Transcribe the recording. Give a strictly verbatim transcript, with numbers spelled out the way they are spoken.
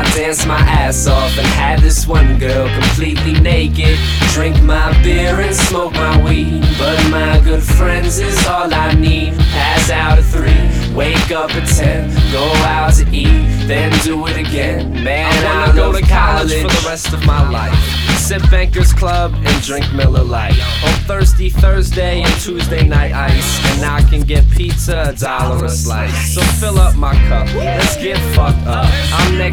Dance my ass off and had this one girl completely naked. Drink my beer and smoke my weed, but my good friends is all I need. Pass out at three, wake up at ten, go out to eat, then do it again. Man, I wanna go to college for the rest of my life. Sip Bankers Club and drink Miller Lite. On Thirsty Thursday and Tuesday night ice, and I can get pizza a dollar a slice. So fill up my cup, let's get fucked up. I'm next